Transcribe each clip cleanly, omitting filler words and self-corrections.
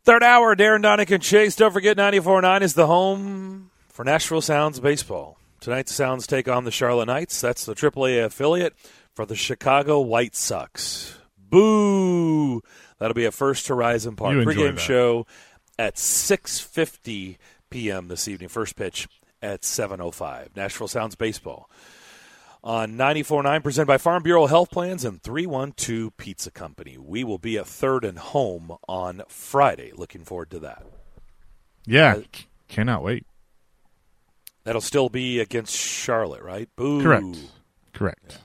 Third hour, Darren Donick and Chase. Don't forget 94.9 is the home for Nashville Sounds baseball. Tonight the Sounds take on the Charlotte Knights. That's the AAA affiliate for the Chicago White Sox. Boo! That'll be at First Horizon Park. Pregame show at 6:50 p.m. this evening. First pitch at 7:05. Nashville Sounds baseball on 94.9, presented by Farm Bureau Health Plans and 312 Pizza Company. We will be at Third and Home on Friday. Looking forward to that. Yeah, cannot wait. That'll still be against Charlotte, right? Boo. Correct. Yeah.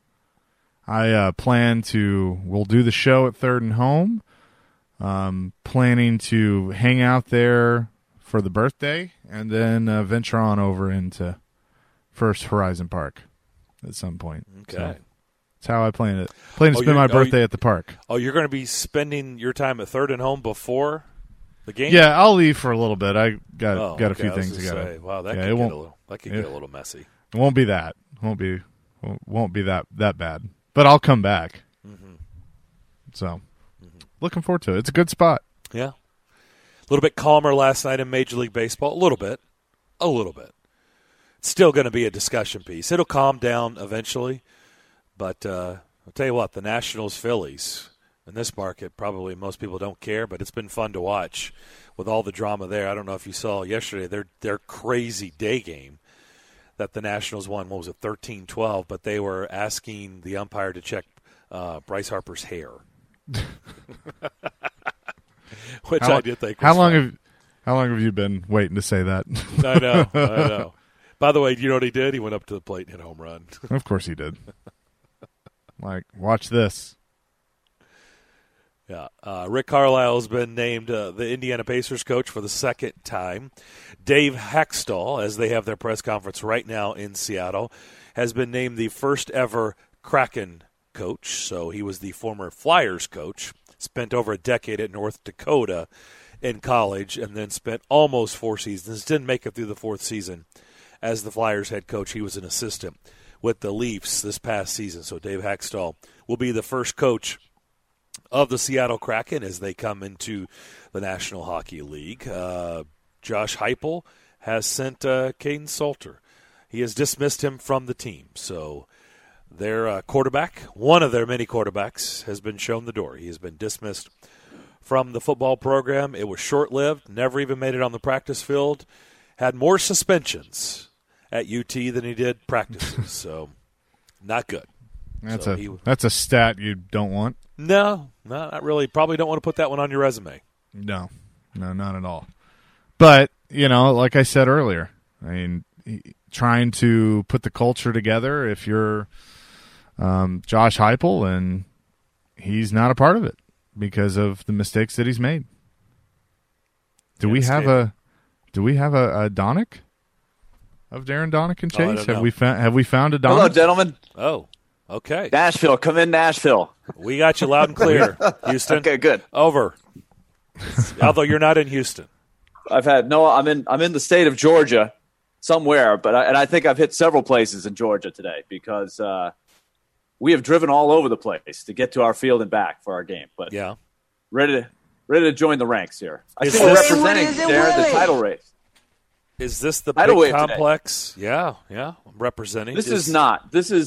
We'll do the show at Third and Home. Planning to hang out there for the birthday and then venture on over into First Horizon Park at some point. Okay. So that's how I plan it. Plan to spend my birthday at the park. Oh, you're going to be spending your time at Third and Home before the game? Yeah, I'll leave for a little bit. I got a few things to go. Wow, that could get a little messy. It won't be that. Won't be that bad. But I'll come back. Mm-hmm. So, looking forward to it. It's a good spot. Yeah. A little bit calmer last night in Major League Baseball. A little bit. It's still going to be a discussion piece. It'll calm down eventually. But I'll tell you what, the Nationals-Phillies in this market, probably most people don't care, but it's been fun to watch with all the drama there. I don't know if you saw yesterday their crazy day game that the Nationals won. What was it, 13-12? But they were asking the umpire to check Bryce Harper's hair. Which I did think was How long have you been waiting to say that? I know. By the way, you know what he did? He went up to the plate and hit a home run. Of course he did. Watch this. Yeah, Rick Carlisle has been named the Indiana Pacers coach for the second time. Dave Haxtell, as they have their press conference right now in Seattle, has been named the first ever Kraken coach. So he was the former Flyers coach, spent over a decade at North Dakota in college, and then spent almost 4 seasons. Didn't make it through the 4th season as the Flyers head coach. He was an assistant with the Leafs this past season. So Dave Haxtell will be the first coach of the Seattle Kraken as they come into the National Hockey League. Josh Heupel has sent Caden Salter. He has dismissed him from the team. So their quarterback, one of their many quarterbacks, has been shown the door. He has been dismissed from the football program. It was short-lived, never even made it on the practice field, had more suspensions at UT than he did practices. So not good. That's a stat you don't want. No, not really. Probably don't want to put that one on your resume. No, not at all. But, like I said earlier, I mean, trying to put the culture together if you're Josh Heupel, and he's not a part of it because of the mistakes that he's made. Do we have a Donick of Darren Donick and Chase? Have we found a Donick? Hello, gentlemen. Oh. Okay. Nashville, come in Nashville. We got you loud and clear, Houston. Okay, good. Over. Although you're not in Houston. I'm in the state of Georgia somewhere, but I think I've hit several places in Georgia today because we have driven all over the place to get to our field and back for our game. But yeah, ready to join the ranks here. I think we're representing the title race. Is this the big complex? Today. Yeah, I'm representing. This is not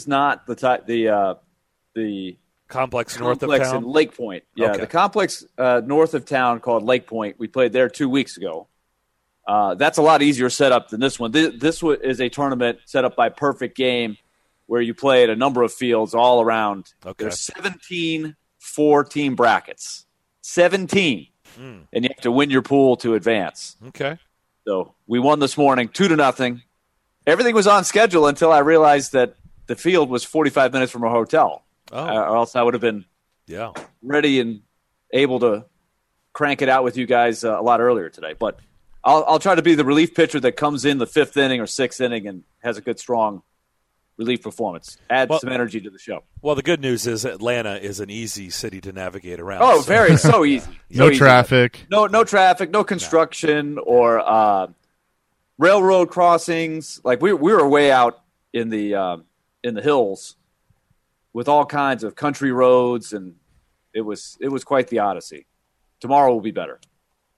the complex north of town? In Lake Point. Yeah, okay. The complex north of town called Lake Point. We played there 2 weeks ago. That's a lot easier setup than this one. This is a tournament set up by Perfect Game where you play at a number of fields all around. Okay. There's 17 4-team brackets. 17. And you have to win your pool to advance. Okay. So we won this morning 2-0. Everything was on schedule until I realized that the field was 45 minutes from a hotel. Oh. Or else I would have been ready and able to crank it out with you guys a lot earlier today. But I'll try to be the relief pitcher that comes in the 5th inning or 6th inning and has a good, strong relief performance. Add some energy to the show. Well, the good news is Atlanta is an easy city to navigate around. Oh, so easy. No traffic. No traffic, no construction or railroad crossings. Like we were way out in the hills with all kinds of country roads, and it was quite the odyssey. Tomorrow will be better.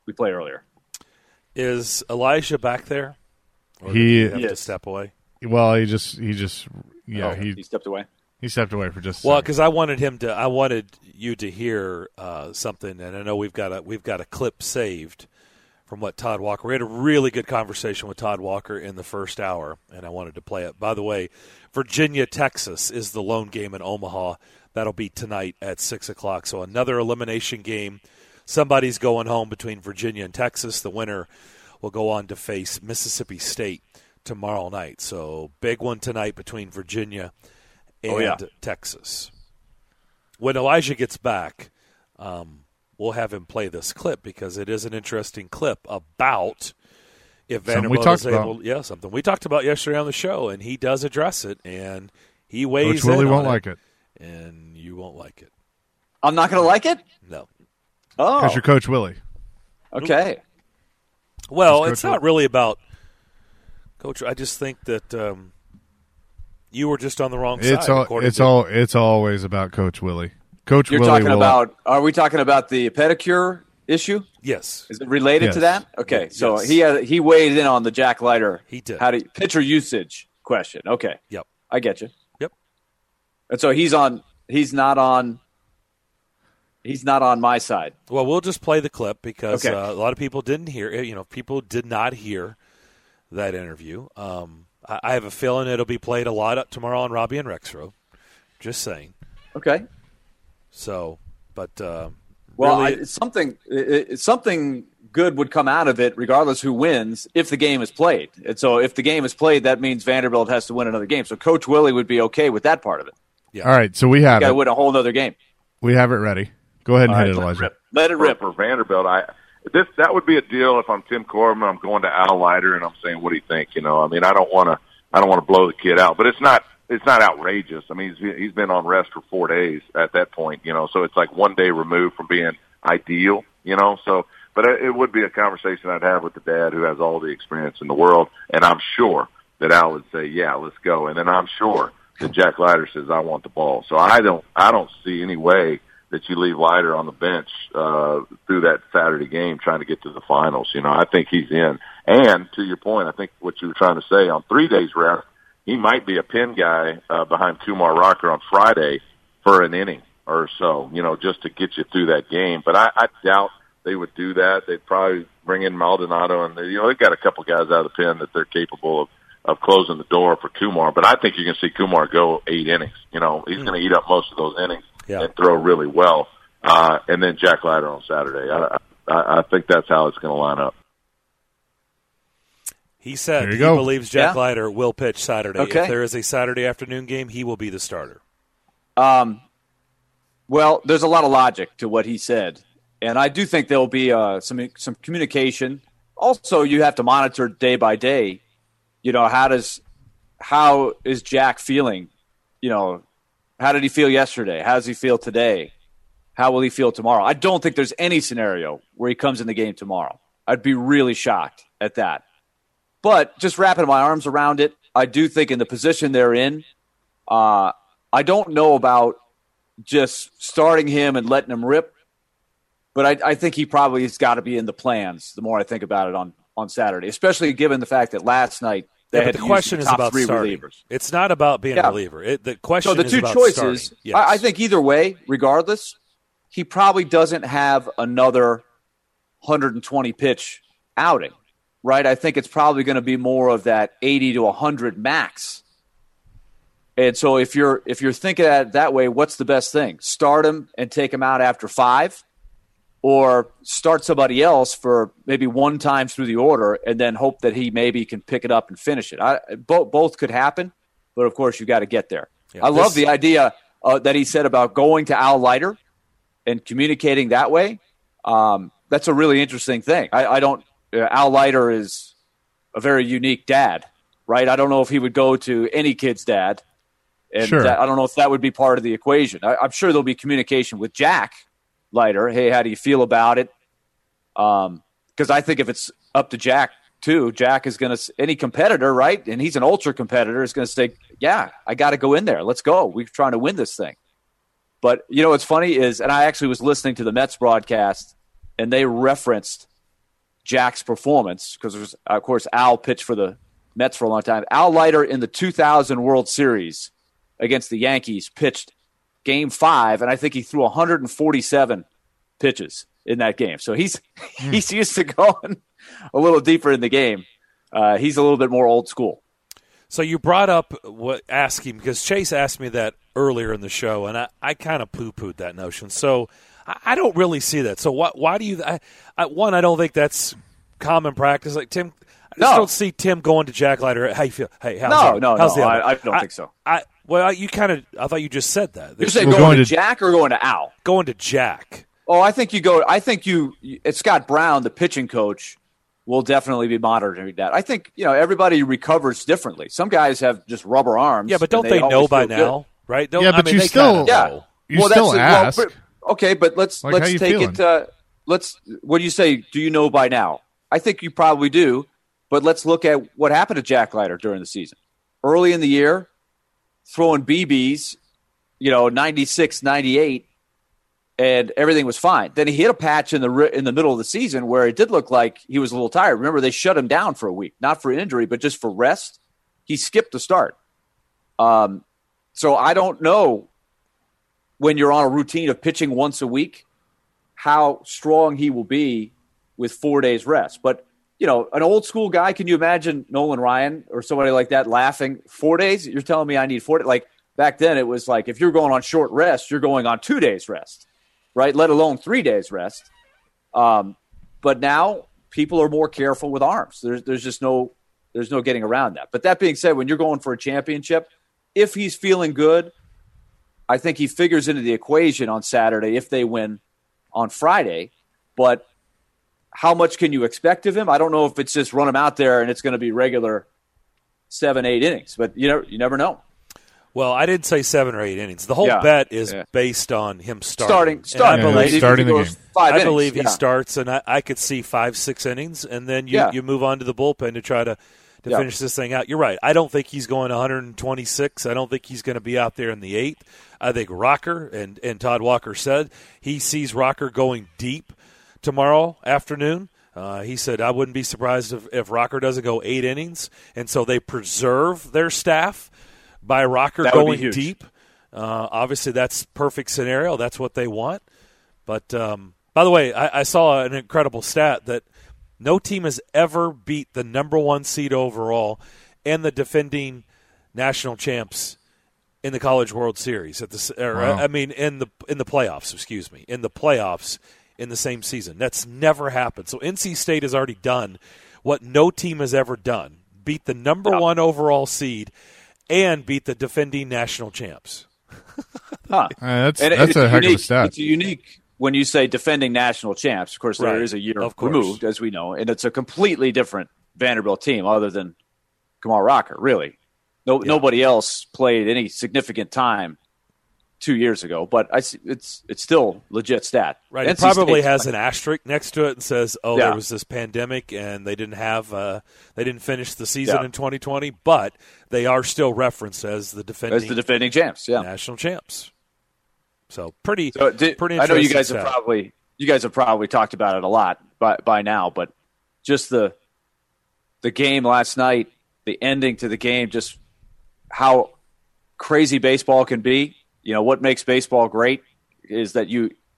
we played earlier. Is Elijah back there? Or He did he have to step away. Well, he stepped away. He stepped away for just a Well, second. because I wanted you to hear something, and I know we've got a clip saved from what Todd Walker. We had a really good conversation with Todd Walker in the first hour, and I wanted to play it. By the way, Virginia, Texas is the lone game in Omaha. That'll be tonight at 6:00. So another elimination game. Somebody's going home between Virginia and Texas. The winner will go on to face Mississippi State tomorrow night. So big one tonight between Virginia and Texas. When Elijah gets back, we'll have him play this clip because it is an interesting clip about if Vanderbilt is able. Yeah, something we talked about yesterday on the show, and he does address it, and he weighs Coach Willie in won't on like it, and you won't like it. I'm not going to like it? No. Oh. because you're Coach Willie. Okay. Well, Coach it's not really about Coach. I just think that you were just on the wrong side. It's always about Coach Willie. Coach You're Willie talking about. Are we talking about the pedicure issue? Yes. Is it related to Yes. that? Okay, so Yes. he weighed in on the Jack Leiter. He did. Pitcher usage question? Okay. Yep. I get you. Yep. And so he's not on my side. Well, we'll just play the clip because Okay. a lot of people didn't hear. People did not hear that interview. I have a feeling it'll be played a lot up tomorrow on Robbie and Rexroad. Just saying. Okay. So, but Well, really, something good would come out of it, regardless who wins, if the game is played. And so, if the game is played, that means Vanderbilt has to win another game. So, Coach Willie would be okay with that part of it. yeah. All right, so we have Got to it. win a whole other game. We have it ready. Go ahead and All hit right, it, Elijah. Let it rip. For Vanderbilt, that would be a deal if I'm Tim Corbin. I'm going to Al Leiter and I'm saying, what do you think? I mean, I don't want to blow the kid out, but it's not outrageous. I mean, he's been on rest for 4 days at that point, so it's like 1 day removed from being ideal, so, but it would be a conversation I'd have with the dad who has all the experience in the world. And I'm sure that Al would say, yeah, let's go. And then I'm sure that Jack Leiter says, I want the ball. So I don't see any way that you leave Leiter on the bench through that Saturday game trying to get to the finals. I think he's in. And to your point, I think what you were trying to say, on 3 days rest, he might be a pin guy behind Kumar Rocker on Friday for an inning or so, just to get you through that game. But I doubt they would do that. They'd probably bring in Maldonado, and they've got a couple guys out of the pen that they're capable of closing the door for Kumar. But I think you're going to see Kumar go 8 innings. He's going to eat up most of those innings. Yeah. And throw really well. And then Jack Leiter on Saturday. I think that's how it's going to line up. He said he go. believes Jack Yeah. Leiter will pitch Saturday. Okay. If there is a Saturday afternoon game, he will be the starter. Well, there's a lot of logic to what he said, and I do think there'll be some communication. Also, you have to monitor day by day. How is Jack feeling? How did he feel yesterday? How does he feel today? How will he feel tomorrow? I don't think there's any scenario where he comes in the game tomorrow. I'd be really shocked at that. But just wrapping my arms around it, I do think in the position they're in, I don't know about just starting him and letting him rip, but I think he probably has got to be in the plans the more I think about it on Saturday, especially given the fact that last night they had But the to use question the is top about three starting. relievers. It's not about being a Yeah. reliever. The question So the is two about choices, starting. Yes. I think either way, regardless, he probably doesn't have another 120 pitch outing, right? I think it's probably going to be more of that 80 to 100 max. And so if you're thinking at it that way, what's the best thing? Start him and take him out after 5, or start somebody else for maybe one time through the order and then hope that he maybe can pick it up and finish it. Both could happen, but of course you got to get there. Yeah, I love the idea that he said about going to Al Leiter and communicating that way. That's a really interesting thing. Al Leiter is a very unique dad, right? I don't know if he would go to any kid's dad. And Sure. I don't know if that would be part of the equation. I'm sure there'll be communication with Jack Leiter. Hey, how do you feel about it? Because I think if it's up to Jack too, Jack is going to, any competitor, right? And he's an ultra competitor, is going to say, yeah, I got to go in there. Let's go. We're trying to win this thing. But what's funny is, and I actually was listening to the Mets broadcast, and they referenced Jack's performance, because of course Al pitched for the Mets for a long time. Al Leiter in the 2000 World Series against the Yankees pitched Game 5, and I think he threw 147 pitches in that game. So he's used to going a little deeper in the game. He's a little bit more old school. So you brought up asking, because Chase asked me that earlier in the show, and I kind of poo-pooed that notion. So I don't really see that. So why do you – one, I don't think that's common practice. Like Tim – I just don't see Tim going to Jack Leiter. How you feel? Hey, how's the I don't think so. I thought you just said that. You're saying going to Jack or going to Al? Going to Jack. Oh, I think it's Scott Brown, the pitching coach, will definitely be monitoring that. I think, everybody recovers differently. Some guys have just rubber arms. Yeah, but don't they know by now, right? You still ask. Okay, but let's take feeling? It. What do you say? Do you know by now? I think you probably do. But let's look at what happened to Jack Leiter during the season. Early in the year, throwing BBs, 96, 98, and everything was fine. Then he hit a patch in the middle of the season where it did look like he was a little tired. Remember, they shut him down for a week, not for injury, but just for rest. He skipped the start. So I don't know, when you're on a routine of pitching once a week, how strong he will be with 4 days rest. But an old school guy, can you imagine Nolan Ryan or somebody like that laughing? 4 days? You're telling me I need 4 days? Like back then it was like if you're going on short rest, you're going on 2 days rest, right? Let alone 3 days rest. But now people are more careful with arms. There's no getting around that. But that being said, when you're going for a championship, if he's feeling good, I think he figures into the equation on Saturday if they win on Friday. But how much can you expect of him? I don't know if it's just run him out there and it's going to be regular 7-8 innings, but you never know. Well, I didn't say 7 or 8 innings. The whole bet is based on him starting. Starting the game. I believe he starts, and I could see 5-6 innings, and then you move on to the bullpen to try to finish this thing out. You're right. I don't think he's going 126. I don't think he's going to be out there in the 8th. I think Rocker, and Todd Walker said, he sees Rocker going deep tomorrow afternoon. He said, I wouldn't be surprised if Rocker doesn't go 8 innings. And so they preserve their staff by Rocker going deep. Obviously, that's perfect scenario. That's what they want. But, by the way, I saw an incredible stat that no team has ever beat the number 1 seed overall and the defending national champs in the College World Series. In the playoffs, in the playoffs in the same season. That's never happened. So NC State has already done what no team has ever done. Beat the number 1 overall seed and beat the defending national champs. That's a heck of a stat. It's unique when you say defending national champs. Of course, there is a year removed, as we know, and it's a completely different Vanderbilt team other than Kamal Rocker, really. Nobody else played any significant time 2 years ago, but it's still legit stat. Right, it probably has an asterisk next to it and says, there was this pandemic and they didn't finish the season in 2020, but they are still referenced as the defending champs, national champs. So pretty interesting. I know you guys have probably talked about it a lot by now, but just the game last night, the ending to the game, just how crazy baseball can be. What makes baseball great is that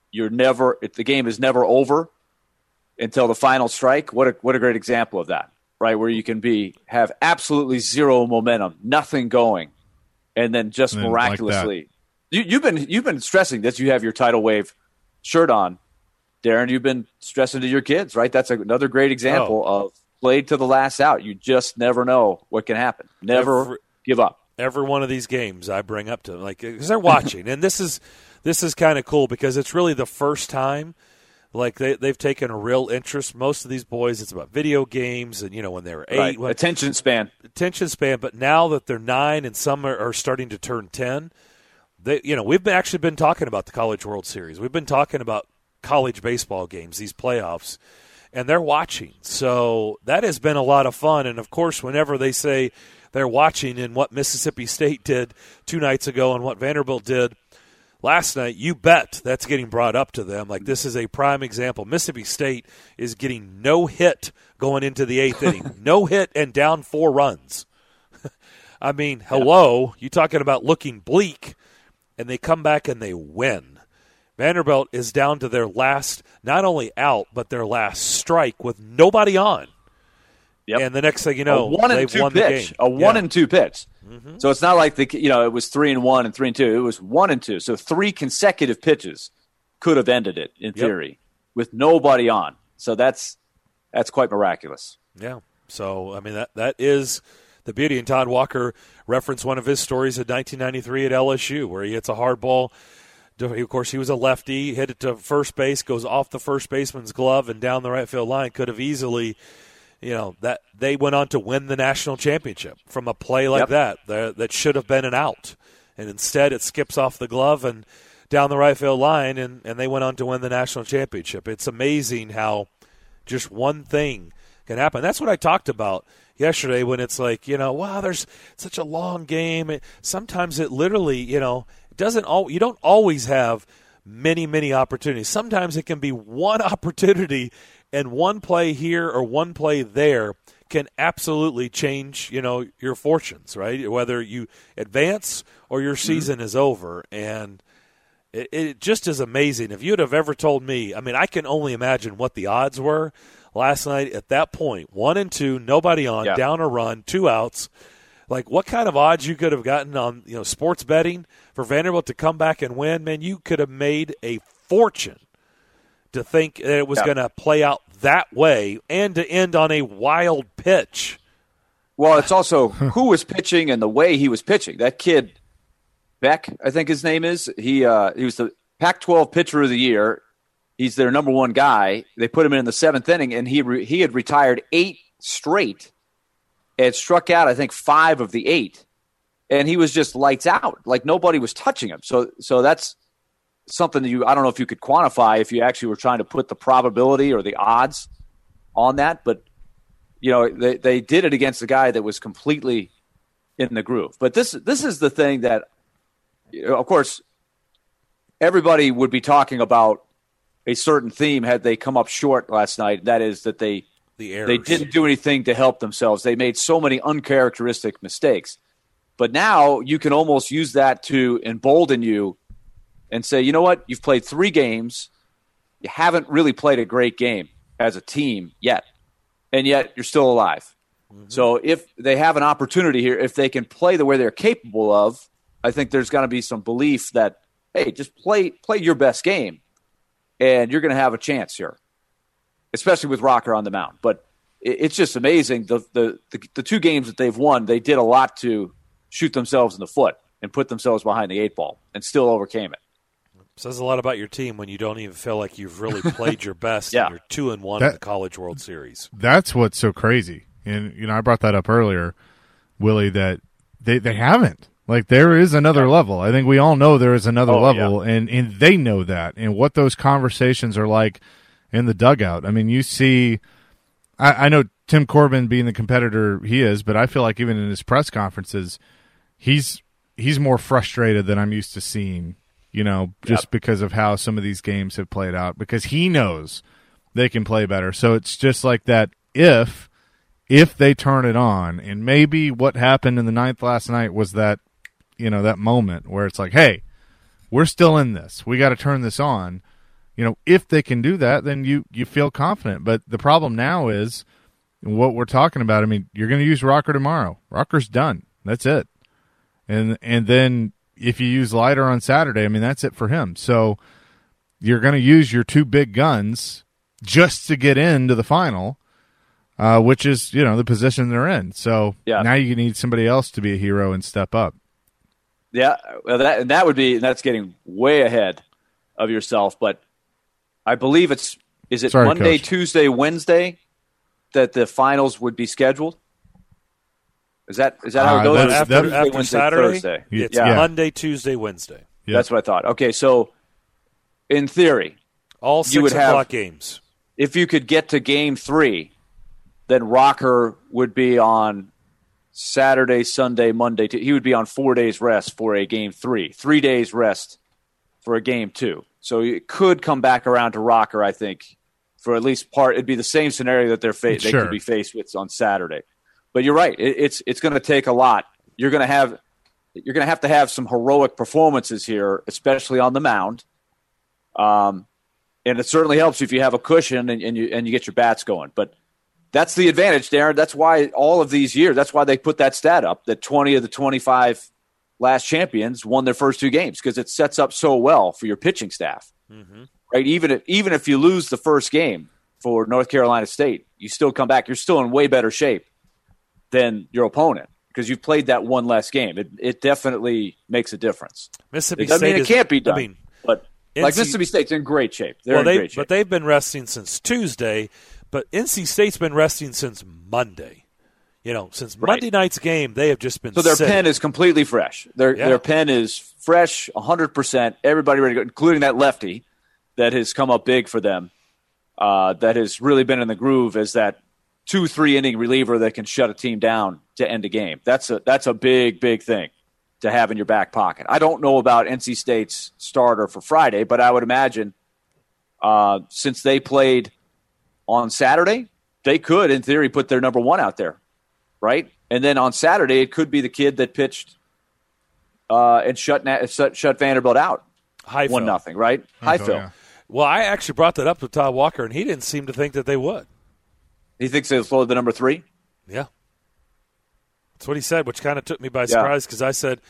the game is never over until the final strike. What a great example of that, right? Where you can have absolutely zero momentum, nothing going, and then just miraculously. Like you've been stressing that you have your tidal wave shirt on, Darren. You've been stressing to your kids, right? That's another great example of played to the last out. You just never know what can happen. Never give up. Every one of these games I bring up to them, because they're watching, and this is kind of cool because it's really the first time, they've taken a real interest. Most of these boys, it's about video games, and when they were 8, attention span. But now that they're 9 and some are starting to turn 10, we've actually been talking about the College World Series. We've been talking about college baseball games, these playoffs, and they're watching. So that has been a lot of fun. And of course, whenever they say they're watching and what Mississippi State did 2 nights ago and what Vanderbilt did last night, you bet that's getting brought up to them. Like, this is a prime example. Mississippi State is getting no hit going into the 8th inning. No hit and down 4 runs. I mean, hello, you talking about looking bleak, and they come back and they win. Vanderbilt is down to their last, not only out, but their last strike with nobody on. Yep. And the next thing you know, they've won the game. A 1-2 pitch. Mm-hmm. So it's not like it was 3-1 and 3-2. It was 1-2. So 3 consecutive pitches could have ended it in theory with nobody on. So that's quite miraculous. Yeah. So I mean that is the beauty. And Todd Walker referenced one of his stories in 1993 at LSU where he hits a hard ball. Of course, he was a lefty, hit it to first base, goes off the first baseman's glove and down the right field line. Could have easily, that they went on to win the national championship from a play like that should have been an out. And instead it skips off the glove and down the right field line, and they went on to win the national championship. It's amazing how just one thing can happen. That's what I talked about yesterday when it's like, wow, there's such a long game. Sometimes it literally, you don't always have many opportunities. Sometimes it can be one opportunity and one play here or one play there can absolutely change, your fortunes, right? Whether you advance or your season is over. And it just is amazing. If you would have ever told me, I mean, I can only imagine what the odds were last night at that point. 1-2, nobody on, down a run, 2 outs. Like, what kind of odds you could have gotten on, sports betting for Vanderbilt to come back and win? Man, you could have made a fortune to think that it was going to play out that way and to end on a wild pitch. Well, it's also who was pitching and the way he was pitching. That kid, Beck, I think his name is, he was the Pac-12 Pitcher of the Year. He's their number 1 guy. They put him in the 7th inning, and he had retired 8 straight. It struck out, I think, 5 of the 8, and he was just lights out. Like nobody was touching him. So that's something that I don't know if you could quantify if you actually were trying to put the probability or the odds on that. But they did it against a guy that was completely in the groove. But this is the thing that, of course, everybody would be talking about a certain theme had they come up short last night. That is that they didn't do anything to help themselves. They made so many uncharacteristic mistakes. But now you can almost use that to embolden you and say, you know what? You've played 3 games. You haven't really played a great game as a team yet. And yet you're still alive. Mm-hmm. So if they have an opportunity here, if they can play the way they're capable of, I think there's going to be some belief that, hey, just play your best game, and you're going to have a chance here, especially with Rocker on the mound. But it's just amazing. The 2 games that they've won, they did a lot to shoot themselves in the foot and put themselves behind the 8 ball and still overcame it. Says a lot about your team when you don't even feel like you've really played your best and you're 2-1 in the College World Series. That's what's so crazy. And, I brought that up earlier, Willie, that they haven't. Like, there is another level. I think we all know there is another level, and they know that. And what those conversations are like in the dugout. I mean, you see I know Tim Corbin being the competitor he is, but I feel like even in his press conferences, he's more frustrated than I'm used to seeing, just because of how some of these games have played out, because he knows they can play better. So it's just like that if they turn it on, and maybe what happened in the 9th last night was that, that moment where it's like, hey, we're still in this. We got to turn this on. If they can do that, then you feel confident. But the problem now is what we're talking about. I mean, you're going to use Rocker tomorrow. Rocker's done. That's it. And then if you use Leiter on Saturday, I mean, that's it for him. So you're going to use your 2 big guns just to get into the final, which is, the position they're in. So now you need somebody else to be a hero and step up. Yeah, well, that's getting way ahead of yourself. But I believe is it Monday, Coach. Tuesday, Wednesday that the finals would be scheduled? Is that how it goes? After Wednesday, Saturday? Thursday. It's Monday, Tuesday, Wednesday. Yep. That's what I thought. Okay, so in theory, all 6 o'clock games. If you could get to Game 3, then Rocker would be on Saturday, Sunday, Monday. He would be on 4 days rest for a Game 3. 3 days rest for a game too. So it could come back around to Rocker, I think, for at least part. It'd be the same scenario that they could be faced with on Saturday. But you're right. It's going to take a lot. You're going to have to have some heroic performances here, especially on the mound. And it certainly helps if you have a cushion and you get your bats going. But that's the advantage, Darren. That's why all of these years, that's why they put that stat up, that 20 of the 25 last champions won their first 2 games, because it sets up so well for your pitching staff. Mm-hmm. Right? Even if you lose the first game for North Carolina State, you still come back. You're still in way better shape than your opponent because you've played that one less game. It definitely makes a difference. Mississippi State State it can't be done. But Mississippi State's in great shape. They're in great shape. But they've been resting since Tuesday. But NC State's been resting since Monday. Since Monday night's game, they have just been so their sitting. pen is completely fresh. Their pen is fresh, 100%. Everybody ready to go, including that lefty that has come up big for them. That has really been in the groove as that 2-3 inning reliever that can shut a team down to end a game. That's a big, big thing to have in your back pocket. I don't know about NC State's starter for Friday, but I would imagine since they played on Saturday, they could, in theory, put their number 1 out there, right? And then on Saturday, it could be the kid that pitched and shut Vanderbilt out. Highfill. 1-0, right? Highfill. Yeah. Well, I actually brought that up with Todd Walker, and he didn't seem to think that they would. He thinks they'll throw the number 3? Yeah. That's what he said, which kind of took me by surprise because I said,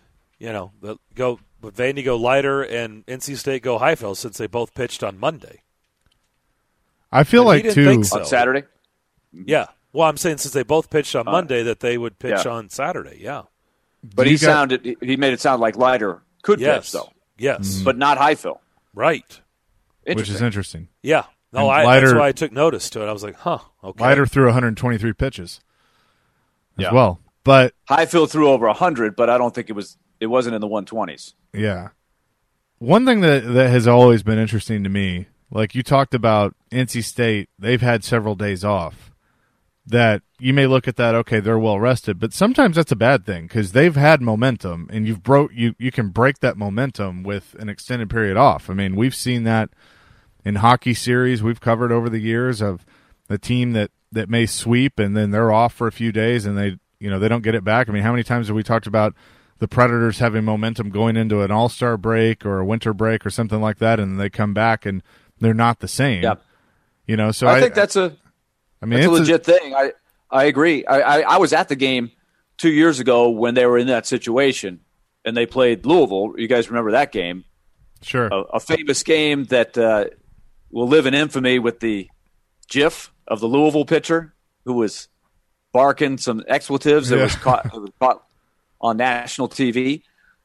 Vandy go Leiter and NC State go Highfill since they both pitched on Monday. I feel like, too. On Saturday? Yeah. Well, I'm saying since they both pitched on Monday that they would pitch on Saturday, yeah. But he made it sound like Leiter could pitch, though. Yes. But not Highfill. Right. Which is interesting. Yeah. No, that's why I took notice to it. I was like, okay. Leiter threw 123 pitches as well. But Highfill threw over 100, but I don't think it wasn't in the 120s. Yeah. One thing that has always been interesting to me, like you talked about NC State, they've had several days off. That you may look at that, okay, they're well rested, but sometimes that's a bad thing because they've had momentum, and you can break that momentum with an extended period off. I mean, we've seen that in hockey series we've covered over the years of the team that may sweep and then they're off for a few days and they don't get it back. I mean, how many times have we talked about the Predators having momentum going into an all-star break or a winter break or something like that, and they come back and they're not the same. Yep. So I think that's a legit thing. I agree. I was at the game 2 years ago when they were in that situation, and they played Louisville. You guys remember that game? Sure. A famous game that will live in infamy with the GIF of the Louisville pitcher who was barking some expletives that was caught on national TV.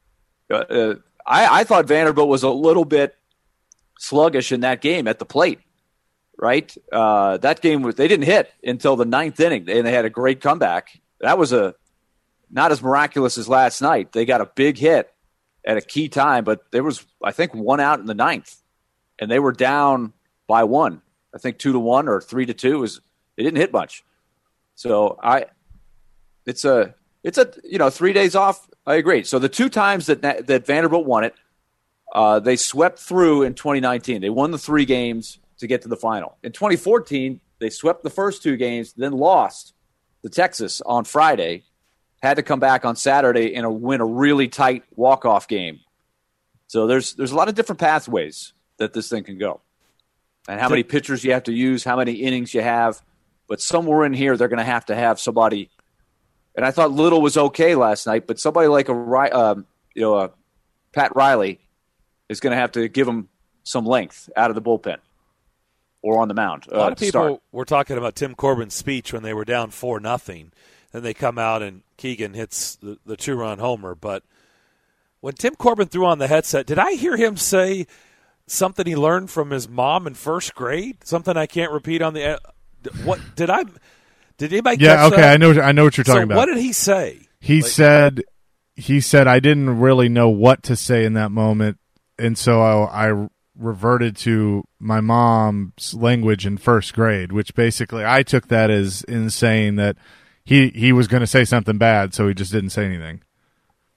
I thought Vanderbilt was a little bit sluggish in that game at the plate. Right, that game they didn't hit until the 9th inning, and they had a great comeback. That was not as miraculous as last night. They got a big hit at a key time, but there was, I think, 1 out in the 9th, and they were down by 1. I think 2-1 or 3-2 they didn't hit much. So it's 3 days off. I agree. So the 2 times that Vanderbilt won it, they swept through in 2019. They won the 3 games to get to the final. In 2014, they swept the first 2 games, then lost to Texas on Friday, had to come back on Saturday and win a really tight walk-off game. So there's a lot of different pathways that this thing can go. And how many pitchers you have to use, how many innings you have. But somewhere in here, they're going to have somebody. And I thought Little was okay last night, but somebody like a Pat Riley is going to have to give him some length out of the bullpen. Or on the mound. A lot of people were talking about Tim Corbin's speech when they were down 4-0. Then they come out and Keegan hits the 2-run homer. But when Tim Corbin threw on the headset, did I hear him say something he learned from his mom in first grade? Something I can't repeat on the what did anybody catch okay, that? I know what you're talking about. What did he say? He said I didn't really know what to say in that moment, and so I reverted to my mom's language in first grade, which basically I took that as in saying that he was going to say something bad, so he just didn't say anything.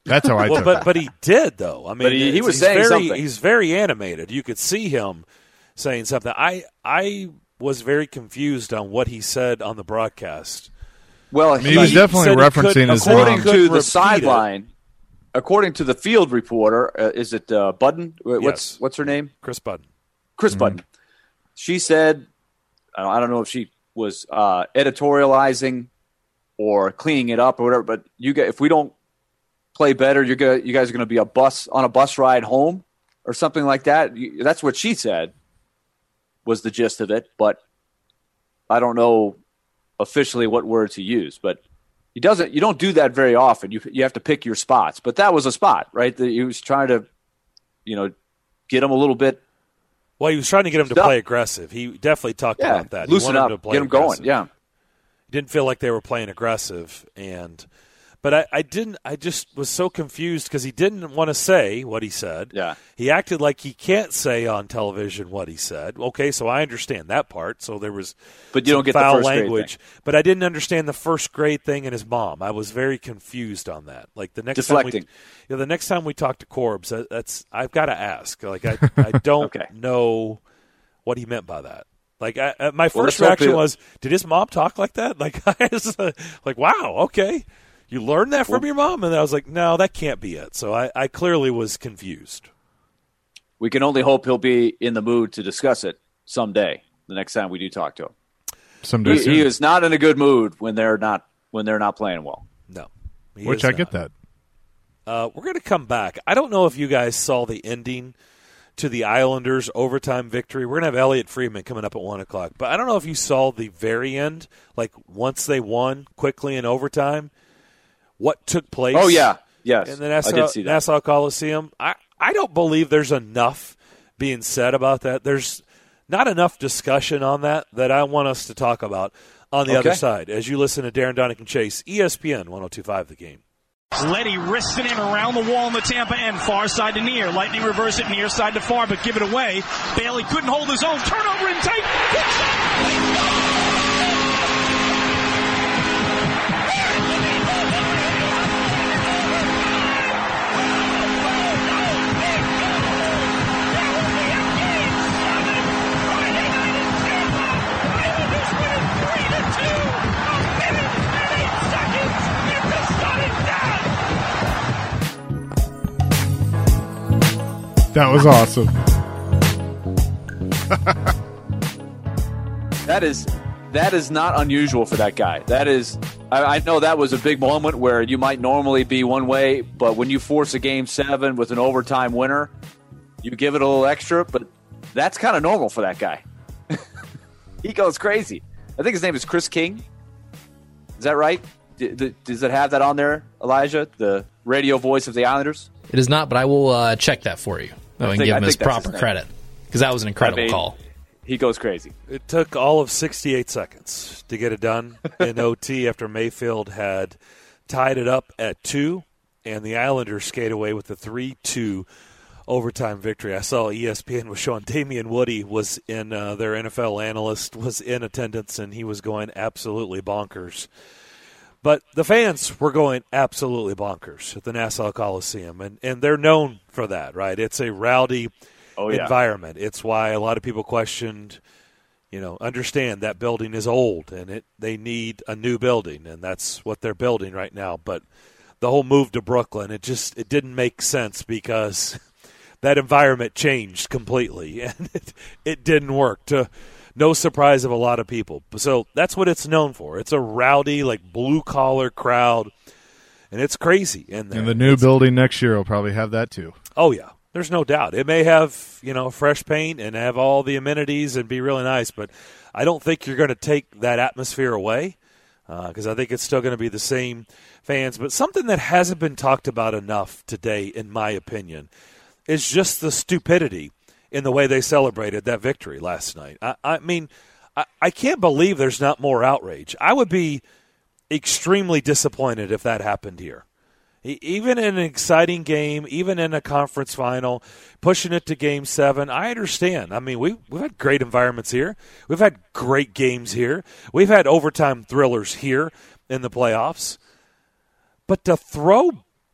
That's how I took it. But he did, though. I mean, but he was he's saying very, something. He's very animated. You could see him saying something. I was very confused on what he said on the broadcast. Well, he was definitely referencing his according mom. to the sideline. According to the field reporter, is it Budden? What's her name? Chris Budden. Chris Budden. She said, I don't know if she was editorializing or cleaning it up or whatever, but if we don't play better, you guys are going to be on a bus ride home or something like that. That's what she said was the gist of it, but I don't know officially what words he used, but you don't do that very often. You have to pick your spots, but that was a spot, right? He was trying to, get him a little bit. Well, he was trying to get him to play aggressive. He definitely talked about that. Loosen up, to play get him aggressive. going. Yeah, he didn't feel like they were playing aggressive, but I just was so confused because he didn't want to say what he said. Yeah. He acted like he can't say on television what he said. Okay, so I understand that part. So there was but you don't get foul the first language. grade thing. But I didn't understand the first grade thing and his mom. I was very confused on that. Like the next deflecting. the next time we talk to Corbs, that's I've got to ask. Like I don't know what he meant by that. Like my first reaction was, did his mom talk like that? Like I was like, wow, okay. You learned that from your mom? And I was like, no, that can't be it. So I clearly was confused. We can only hope he'll be in the mood to discuss it someday, the next time we do talk to him. Someday soon. He is not in a good mood when they're not playing well. No. Which I get that. We're going to come back. I don't know if you guys saw the ending to the Islanders' overtime victory. We're going to have Elliot Friedman coming up at 1 o'clock. But I don't know if you saw the very end, like once they won quickly in overtime, what took place. Oh, yeah. Yes. In the I did see that. Nassau Coliseum. I don't believe there's enough being said about that. There's not enough discussion on that I want us to talk about on the other side as you listen to Darren Donick and Chase, ESPN 102.5 The Game. Letty wristed in around the wall in the Tampa end, far side to near. Lightning reverse it, near side to far, but give it away. Bailey couldn't hold his own. Turnover in tight. That was awesome. That is not unusual for that guy. That is, I know that was a big moment where you might normally be one way, but when you force a Game 7 with an overtime winner, you give it a little extra, but that's kind of normal for that guy. He goes crazy. I think his name is Chris King. Is that right? Does it have that on there, Elijah? The radio voice of the Islanders? It is not, but I will check that for you. And give him his proper credit, because that was an incredible call. He goes crazy. It took all of 68 seconds to get it done in OT after Mayfield had tied it up at 2, and the Islanders skate away with the 3-2 overtime victory. I saw ESPN was showing Damian Woody was in their NFL analyst was in attendance, and he was going absolutely bonkers. But the fans were going absolutely bonkers at the Nassau Coliseum, and they're known for that, right? It's a rowdy environment. It's why a lot of people questioned, understand that building is old and they need a new building, and that's what they're building right now. But the whole move to Brooklyn, it didn't make sense because that environment changed completely, and it didn't work to no surprise of a lot of people. So that's what it's known for. It's a rowdy, like blue-collar crowd, and it's crazy in there. And the new building next year will probably have that too. Oh, yeah. There's no doubt. It may have, fresh paint and have all the amenities and be really nice, but I don't think you're going to take that atmosphere away because I think it's still going to be the same fans. But something that hasn't been talked about enough today, in my opinion, is just the stupidity in the way they celebrated that victory last night. I mean, I can't believe there's not more outrage. I would be extremely disappointed if that happened here. Even in an exciting game, even in a conference final, pushing it to Game 7, I understand. I mean, we've had great environments here. We've had great games here. We've had overtime thrillers here in the playoffs. But to throw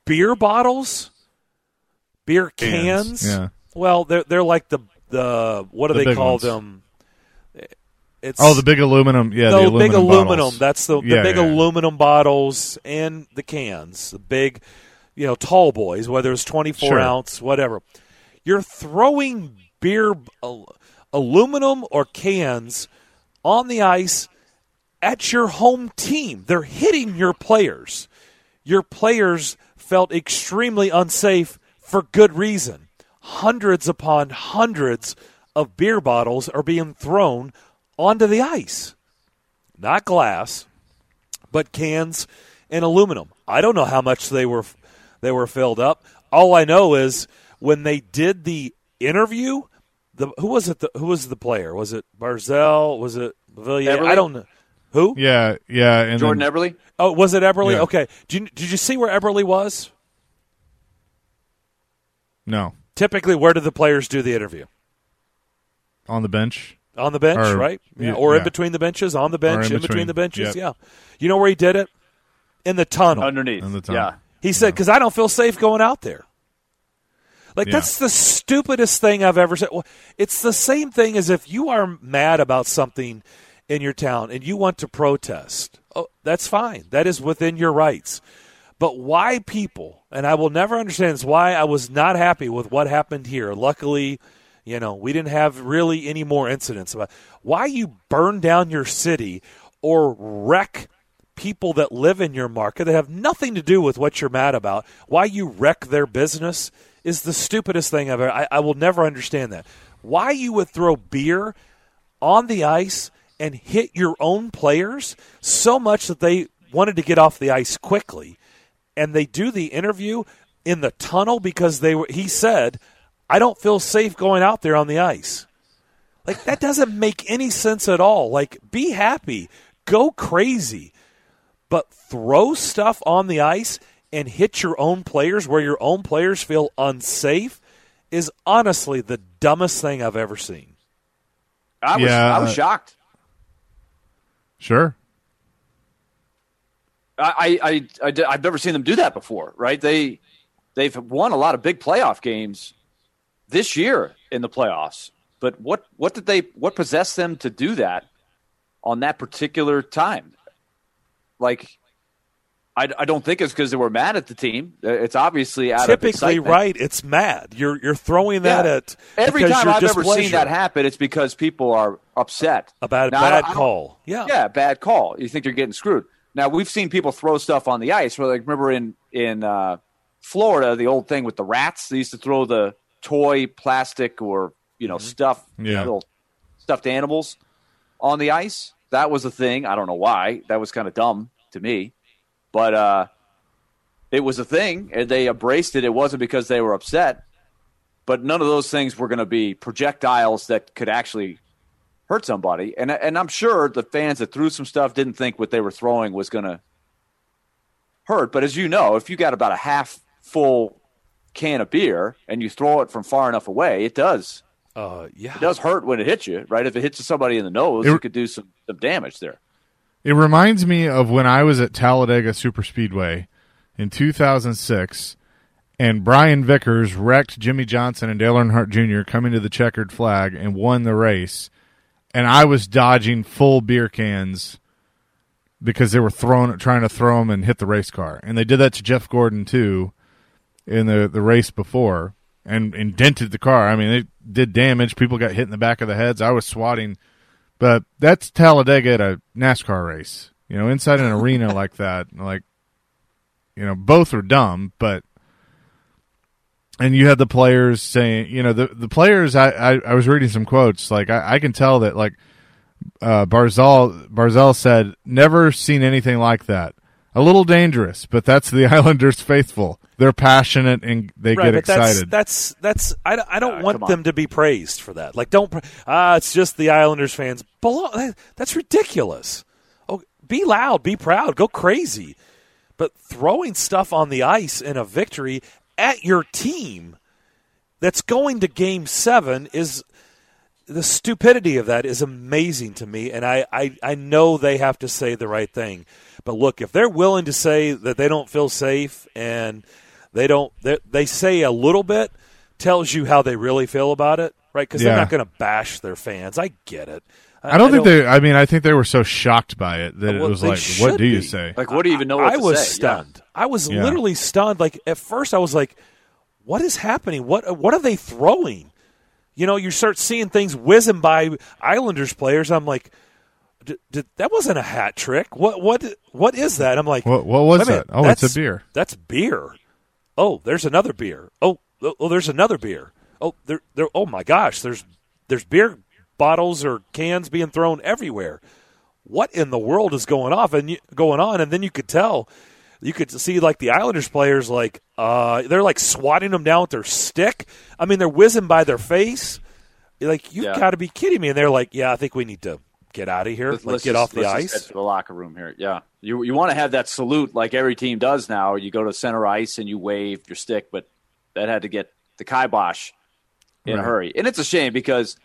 beer bottles, beer cans. Yeah. Well, they're like the what do they call ones. them? It's the big aluminum. Yeah, the aluminum big aluminum. bottles. That's the big aluminum bottles and the cans. The big, tall boys, whether it's 24 ounce, whatever. You're throwing beer, aluminum or cans on the ice at your home team. They're hitting your players. Your players felt extremely unsafe for good reason. Hundreds upon hundreds of beer bottles are being thrown onto the ice. Not glass, but cans and aluminum. I don't know how much they were filled up. All I know is when they did the interview, who was the player? Was it Barzal? Was it Villiers? I don't know. Who? Yeah. And Jordan Eberle? Oh, was it Eberle? Yeah. Okay. Did you see where Eberle was? No. Typically, where do the players do the interview? On the bench. On the bench, right? Yeah. Or in between the benches, on the bench, in between the benches, yep. yeah. You know where he did it? In the tunnel. Underneath. In the tunnel. Yeah. He said, because I don't feel safe going out there. That's the stupidest thing I've ever said. Well, it's the same thing as if you are mad about something in your town and you want to protest. Oh, that's fine. That is within your rights. But why people, and I will never understand this, why I was not happy with what happened here. Luckily, we didn't have really any more incidents about why you burn down your city or wreck people that live in your market that have nothing to do with what you're mad about. Why you wreck their business is the stupidest thing I've ever. I will never understand that. Why you would throw beer on the ice and hit your own players so much that they wanted to get off the ice quickly, and they do the interview in the tunnel because he said, I don't feel safe going out there on the ice. That doesn't make any sense at all. Be happy. Go crazy. But throw stuff on the ice and hit your own players where your own players feel unsafe is honestly the dumbest thing I've ever seen. I was shocked. Sure. I've never seen them do that before, right? They've won a lot of big playoff games this year in the playoffs, but what possessed them to do that on that particular time? I don't think it's because they were mad at the team. It's obviously out of excitement. Right? It's mad. You're throwing that at every time I've ever seen that happen. It's because people are upset about a bad call. Yeah, bad call. You think you're getting screwed. Now we've seen people throw stuff on the ice. Remember in Florida, the old thing with the rats. They used to throw the toy plastic or stuff, little stuffed animals on the ice. That was a thing. I don't know why. That was kind of dumb to me. But it was a thing, and they embraced it. It wasn't because they were upset. But none of those things were going to be projectiles that could actually hurt somebody. And I'm sure the fans that threw some stuff didn't think what they were throwing was going to hurt. But as you know, if you got about a half-full can of beer and you throw it from far enough away, it does. It does hurt when it hits you, right? If it hits somebody in the nose, it could do some damage there. It reminds me of when I was at Talladega Superspeedway in 2006, and Brian Vickers wrecked Jimmy Johnson and Dale Earnhardt Jr. coming to the checkered flag and won the race, and I was dodging full beer cans because they were trying to throw them and hit the race car. And they did that to Jeff Gordon, too, in the race before, and dented the car. I mean, they did damage. People got hit in the back of the heads. I was swatting. But that's Talladega at a NASCAR race. Inside an arena like that, both are dumb, but and you had the players saying, the players, I was reading some quotes, I can tell that, Barzal said, never seen anything like that. A little dangerous, but that's the Islanders faithful. They're passionate and they get excited. I don't want them to be praised for that. It's just the Islanders fans. That's ridiculous. Oh, be loud, be proud, go crazy. But throwing stuff on the ice in a victory at your team that's going to Game 7 is the stupidity of that is amazing to me, and I know they have to say the right thing. But look, if they're willing to say that they don't feel safe and They say a little bit, tells you how they really feel about it, right? Because they're not going to bash their fans. I get it. I think they were so shocked by it that it was like, what do you say? Like, what do you even know what to say? I was stunned. Yeah. I was literally stunned. Like, at first I was like, what is happening? What are they throwing? You know, you start seeing things whizzing by Islanders players. I'm like, that wasn't a hat trick. What is that? I'm like, what was that? Oh, it's a beer. That's beer. Oh, there's another beer. Oh, there's another beer. Oh, there. Oh my gosh, there's beer bottles or cans being thrown everywhere. What in the world is going on? And then you could see like the Islanders players, like they're like swatting them down with their stick. I mean, they're whizzing by their face. Like, you've got to be kidding me. And they're like, yeah, I think we need to get out of here. Let's get off the ice. Let's get to the locker room here. Yeah, you want to have that salute like every team does now. You go to center ice and you wave your stick, but that had to get the kibosh in a hurry. And it's a shame because,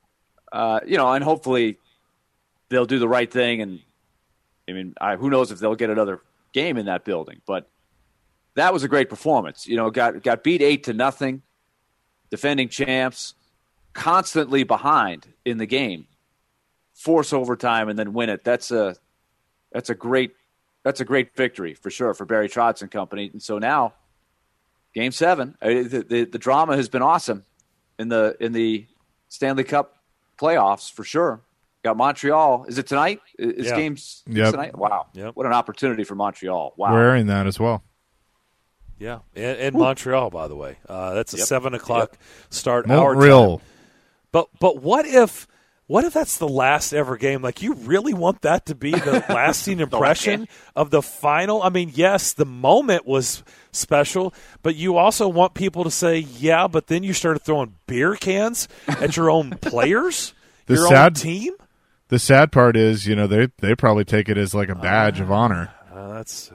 and hopefully they'll do the right thing. And I mean, who knows if they'll get another game in that building? But that was a great performance. You know, got beat 8-0, defending champs, constantly behind in the game, force overtime and then win it. That's a great victory for sure for Barry Trotz and company. And so now, Game 7, the drama has been awesome in the Stanley Cup playoffs for sure. Got Montreal. Is it tonight? Is games tonight? Wow. Yep. What an opportunity for Montreal. Wow. We're in that as well. Yeah, and Montreal, by the way. That's a 7 o'clock start Montreal. our time. But what if that's the last ever game? Like, you really want that to be the lasting impression of the final? I mean, yes, the moment was special, but you also want people to say, yeah, but then you started throwing beer cans at your own players, own team? The sad part is, they probably take it as like a badge of honor. That's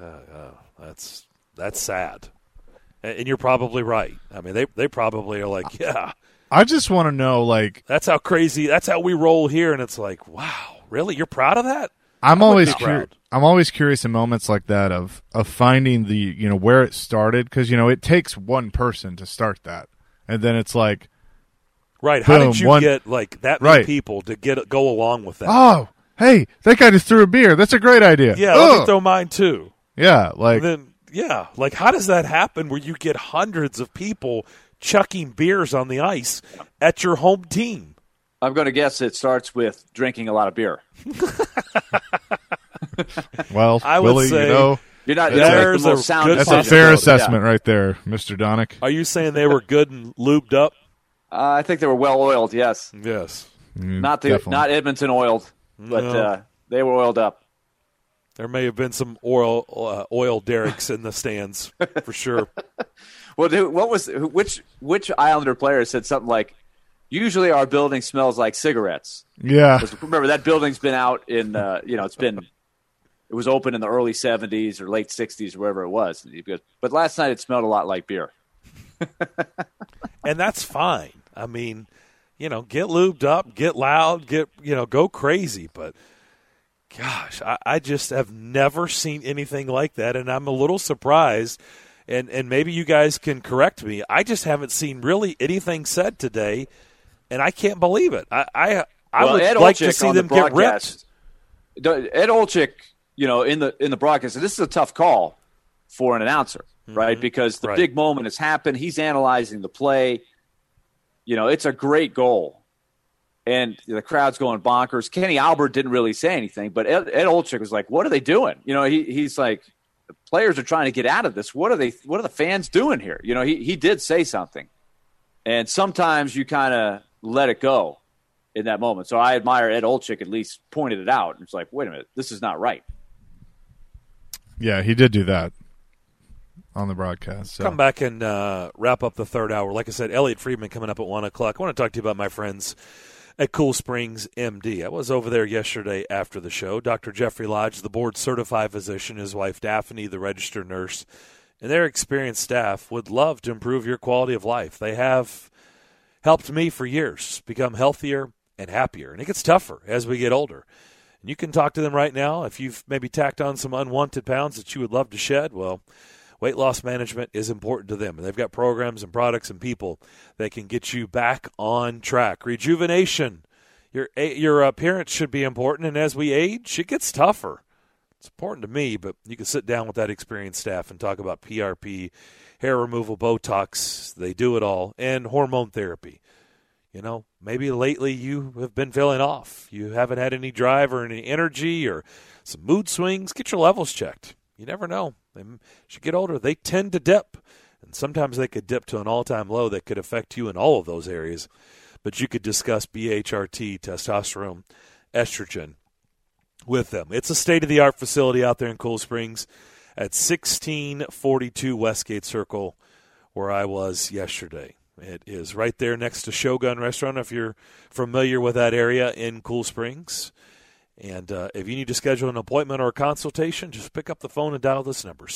sad. And you're probably right. I mean, they probably are like, yeah. I just want to know, like, that's how crazy. That's how we roll here, and it's like, wow, really? You're proud of that? I'm always curious in moments like that of finding the where it started, because it takes one person to start that, and then it's like, right? How did you get like that many people to go along with that? Oh, hey, that guy just threw a beer. That's a great idea. Yeah, let me throw mine too. Yeah, like like how does that happen where you get hundreds of people chucking beers on the ice at your home team? I'm going to guess it starts with drinking a lot of beer. Well, I would say you're not. There's a sound. That's a fair assessment right there, Mr. Donick. Are you saying they were good and lubed up? I think they were well oiled. Yes. Yes. Not Edmonton oiled, but they were oiled up. There may have been some oil derricks in the stands for sure. Well, dude, which Islander player said something like, "Usually our building smells like cigarettes." Yeah. Remember, that building's been out in it was open in the early 70s or late 60s or wherever it was. But last night it smelled a lot like beer. And that's fine. I mean, get lubed up, get loud, go crazy. But gosh, I just have never seen anything like that, and I'm a little surprised. And maybe you guys can correct me. I just haven't seen really anything said today, and I can't believe it. I would like to see them get ripped. Ed Olczyk, in the broadcast, and this is a tough call for an announcer, right? Because the big moment has happened. He's analyzing the play. It's a great goal, and the crowd's going bonkers. Kenny Albert didn't really say anything, but Ed Olczyk was like, "What are they doing?" He's like, "The players are trying to get out of this. What are the fans doing here?" He did say something, and sometimes you kind of let it go in that moment. So I admire Ed Olczyk at least pointed it out. It's like, wait a minute, this is not right. Yeah, he did do that on the broadcast. So. Come back and wrap up the third hour. Like I said, Elliot Friedman coming up at 1 o'clock. I want to talk to you about my friends at Cool Springs MD. I was over there yesterday after the show. Dr. Jeffrey Lodge, the board-certified physician, his wife Daphne, the registered nurse, and their experienced staff would love to improve your quality of life. They have helped me for years become healthier and happier, and it gets tougher as we get older. And you can talk to them right now if you've maybe tacked on some unwanted pounds that you would love to shed. Well, weight loss management is important to them. And they've got programs and products and people that can get you back on track. Rejuvenation. Your appearance should be important, and as we age, it gets tougher. It's important to me, but you can sit down with that experienced staff and talk about PRP, hair removal, Botox. They do it all, and hormone therapy. You know, maybe lately you have been feeling off. You haven't had any drive or any energy or some mood swings. Get your levels checked. You never know. As you get older, they tend to dip, and sometimes they could dip to an all-time low that could affect you in all of those areas. But you could discuss BHRT, testosterone, estrogen with them. It's a state-of-the-art facility out there in Cool Springs at 1642 Westgate Circle, where I was yesterday. It is right there next to Shogun Restaurant, if you're familiar with that area in Cool Springs. And if you need to schedule an appointment or a consultation, just pick up the phone and dial this number,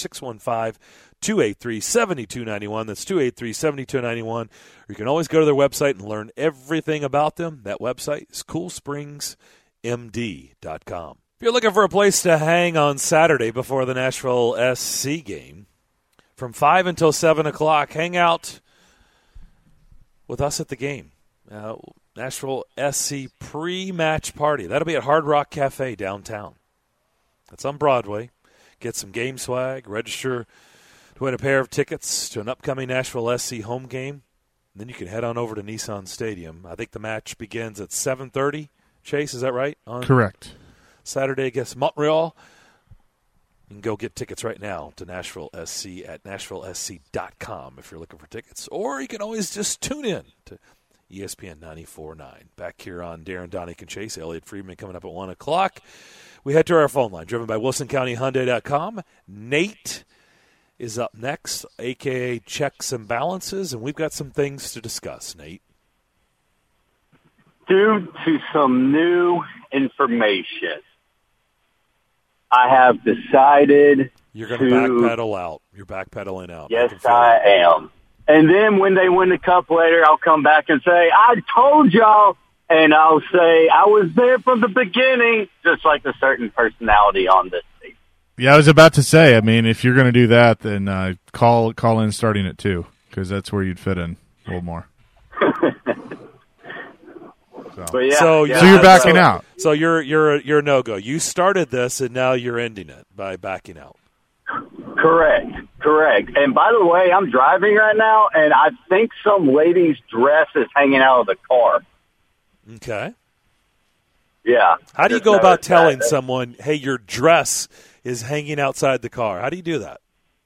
615-283-7291. That's 283-7291. Or you can always go to their website and learn everything about them. That website is CoolSpringsMD.com. If you're looking for a place to hang on Saturday before the Nashville SC game, from 5 until 7 o'clock, hang out with us at the game. Nashville SC pre-match party. That'll be at Hard Rock Cafe downtown. That's on Broadway. Get some game swag. Register to win a pair of tickets to an upcoming Nashville SC home game. And then you can head on over to Nissan Stadium. I think the match begins at 7:30. Chase, is that right? Correct. Saturday against Montreal. You can go get tickets right now to Nashville SC at NashvilleSC.com if you're looking for tickets. Or you can always just tune in to ESPN 94.9. Back here on Darren, Donick, and Chase. Elliot Friedman coming up at 1 o'clock. We head to our phone line, driven by WilsonCountyHyundai.com. Nate is up next, a.k.a. Checks and Balances, and we've got some things to discuss, Nate. Due to some new information, I have decided You're going to backpedal out. You're backpedaling out. Yes, I am. And then when they win the cup later, I'll come back and say, I told y'all, and I'll say, I was there from the beginning, just like a certain personality on this team. Yeah, I was about to say, I mean, if you're going to do that, then call in starting at 2, because that's where you'd fit in a little more. So you're backing out. So you're a no-go. You started this, and now you're ending it by backing out. Correct. And by the way, I'm driving right now, and I think some lady's dress is hanging out of the car. Okay. Yeah. How do you go about telling someone, hey, your dress is hanging outside the car? How do you do that?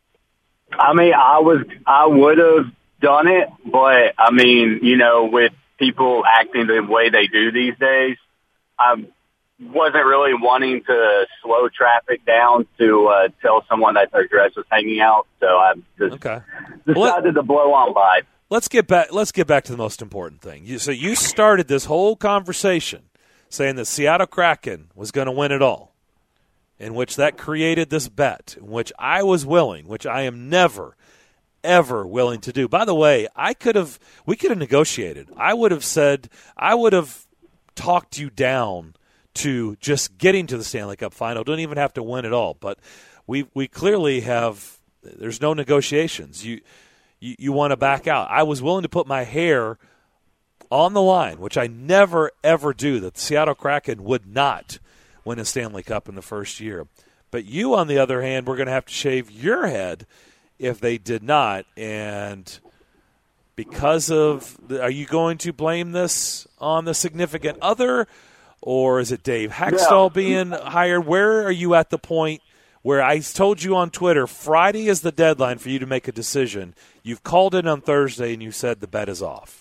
I mean, I would have done it, but, I mean, you know, with people acting the way they do these days, I wasn't really wanting to slow traffic down to tell someone that their dress was hanging out, so I just decided to blow on by. Let's get back to the most important thing. So you started this whole conversation saying that Seattle Kraken was going to win it all, in which that created this bet, in which I was willing, which I am never, ever willing to do. By the way, we could have negotiated. I would have talked you down to just getting to the Stanley Cup final. Don't even have to win it all. But we clearly have – there's no negotiations. You want to back out. I was willing to put my hair on the line, which I never, ever do, that the Seattle Kraken would not win a Stanley Cup in the first year. But you, on the other hand, were going to have to shave your head if they did not. And because of – are you going to blame this on the significant other, or is it Dave Hextall being hired? Where are you at the point where I told you on Twitter Friday is the deadline for you to make a decision? You've called in on Thursday and you said the bet is off.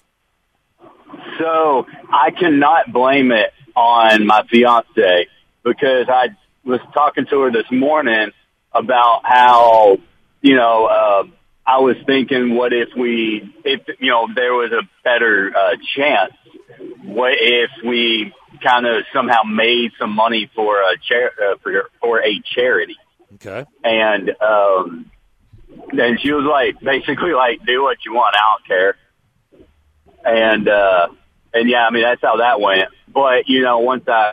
So I cannot blame it on my fiance, because I was talking to her this morning about how, you know, I was thinking, what if there was a better chance? What if we kind of somehow made some money for a charity? Okay. And she was like, basically like, do what you want, I don't care. And yeah, I mean, that's how that went. But, you know, once I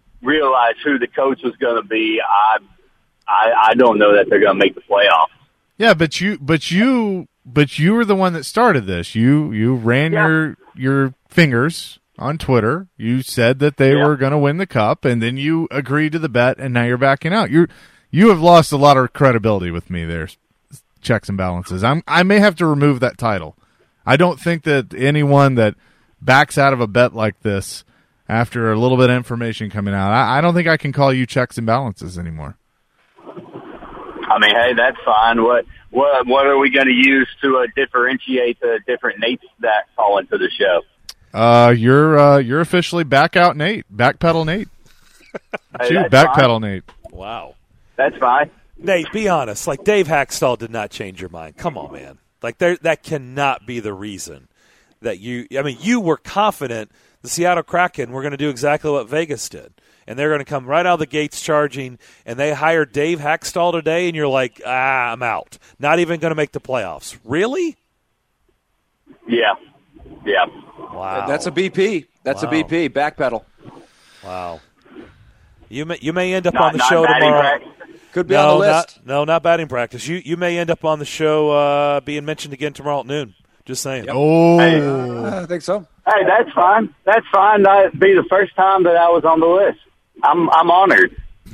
realized who the coach was going to be, I don't know that they're going to make the playoffs. Yeah, but you were the one that started this. You ran your fingers on Twitter. You said that they were going to win the cup, and then you agreed to the bet, and now you're backing out. You have lost a lot of credibility with me there. Checks and balances. I may have to remove that title. I don't think that anyone that backs out of a bet like this after a little bit of information coming out, I don't think I can call you checks and balances anymore. I mean, hey, that's fine. What are we going to use to differentiate the different Nates that call into the show? You're officially back out Nate, backpedal Nate. Backpedal Nate. Wow, that's fine. Nate, be honest. Like, Dave Hackstall did not change your mind. Come on, man. Like, that cannot be the reason that you were confident the Seattle Kraken were going to do exactly what Vegas did. And they're going to come right out of the gates charging, and they hired Dave Hackstall today, and you're like, I'm out. Not even going to make the playoffs. Really? Yeah. Wow. That's a BP. That's a BP. Backpedal. Wow. You may end up on the show tomorrow. Could be on the list. Not batting practice. You may end up on the show being mentioned again tomorrow at noon. Just saying. Yep. Oh, I think so. Hey, that's fine. That's fine. That'd be the first time that I was on the list. I'm honored.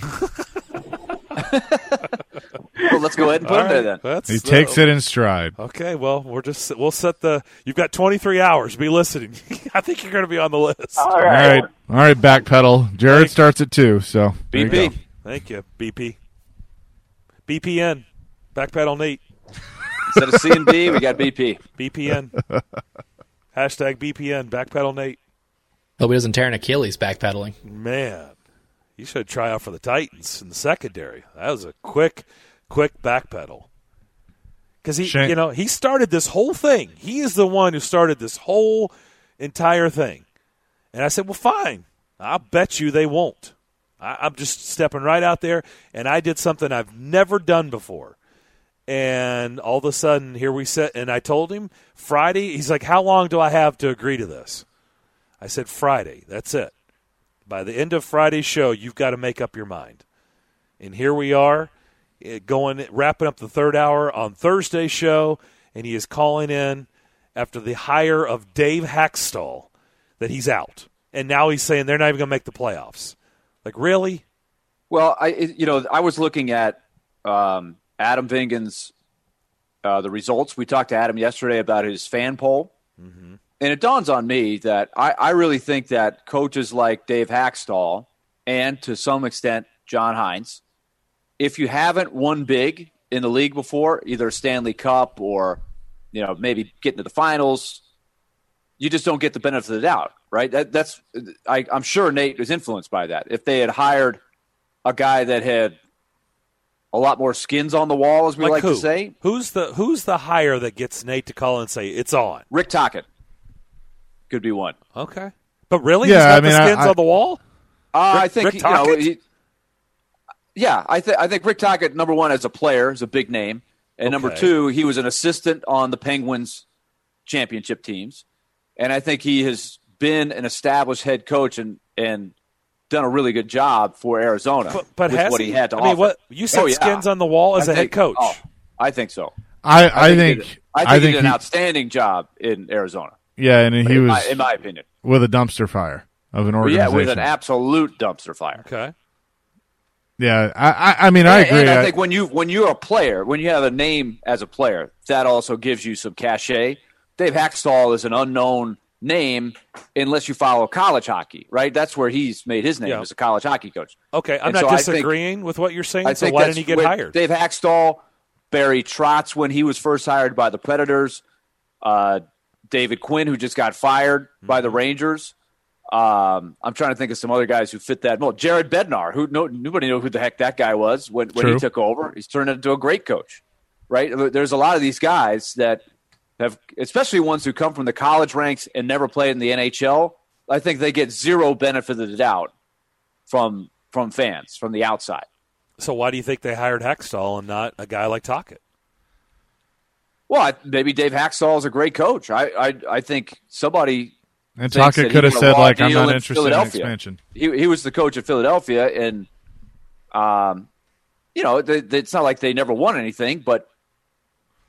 Well, let's go ahead and put him there then. He takes it in stride. Okay, well, we'll set you've got 23 hours. Be listening. I think you're going to be on the list. All right, backpedal. Jared starts at 2, so BP. Thank you, BP. BPN, backpedal Nate. Instead of C and B, we got BP. BPN. Hashtag BPN, backpedal Nate. Hope he doesn't tear an Achilles backpedaling. Man, you should try out for the Titans in the secondary. That was a quick backpedal. Because he started this whole thing. He is the one who started this whole entire thing. And I said, well, fine. I'll bet you they won't. I'm just stepping right out there, and I did something I've never done before. And all of a sudden, here we sit, and I told him Friday. He's like, how long do I have to agree to this? I said, Friday. That's it. By the end of Friday's show, you've got to make up your mind. And here we are, wrapping up the third hour on Thursday's show, and he is calling in after the hire of Dave Hackstall that he's out. And now he's saying they're not even going to make the playoffs. Like, really? Well, I was looking at Adam Vingan's the results. We talked to Adam yesterday about his fan poll. Mm-hmm. And it dawns on me that I really think that coaches like Dave Hackstall and, to some extent, John Hines, if you haven't won big in the league before, either Stanley Cup or maybe getting to the finals, you just don't get the benefit of the doubt, right? I'm sure Nate was influenced by that. If they had hired a guy that had a lot more skins on the wall, as we like to say. Who's the hire that gets Nate to call and say, it's on? Rick Tocchet could be one. Okay. But really? Yeah, he's got the skins on the wall? I think Rick Tocchet? I think Rick Tocchet, number one, as a player, is a big name. And number two, he was an assistant on the Penguins championship teams. And I think he has been an established head coach and done a really good job for Arizona but with what he had to offer. You said skins on the wall as a head coach. I think so. I think he did an outstanding job in Arizona. Yeah, and he was, in my opinion, with a dumpster fire of an organization. Yeah, with an absolute dumpster fire. Okay. Yeah, I mean, I agree. And I think when you're a player, when you have a name as a player, that also gives you some cachet. Dave Hackstall is an unknown name unless you follow college hockey, right? That's where he's made his name as a college hockey coach. Okay, I'm not disagreeing with what you're saying, so why didn't he get hired? Dave Hackstall, Barry Trotz when he was first hired by the Predators, David Quinn, who just got fired by the Rangers. I'm trying to think of some other guys who fit that mold. Jared Bednar, nobody knew who the heck that guy was when he took over. He's turned into a great coach, right? There's a lot of these guys that have, especially ones who come from the college ranks and never played in the NHL. I think they get zero benefit of the doubt from fans, from the outside. So why do you think they hired Hackstall and not a guy like Tocchet? Well, maybe Dave Hackstall is a great coach. I think somebody – and Tocchet could have said, like, I'm not interested in expansion. He was the coach at Philadelphia, and, it's not like they never won anything, but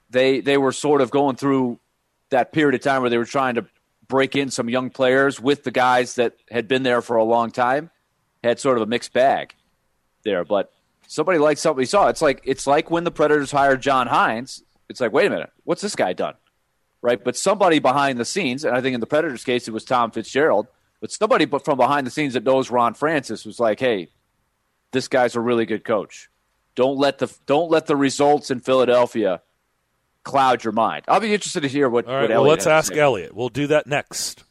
they were sort of going through that period of time where they were trying to break in some young players with the guys that had been there for a long time. Had sort of a mixed bag there, but somebody liked something he saw. It's like when the Predators hired John Hines. It's like, wait a minute, what's this guy done? Right? But somebody behind the scenes, and I think in the Predators' case it was Tom Fitzgerald, but somebody from behind the scenes that knows Ron Francis was like, hey, this guy's a really good coach. Don't let the results in Philadelphia cloud your mind. I'll be interested to hear what. All right, what Elliot let's ask Elliot. We'll do that next.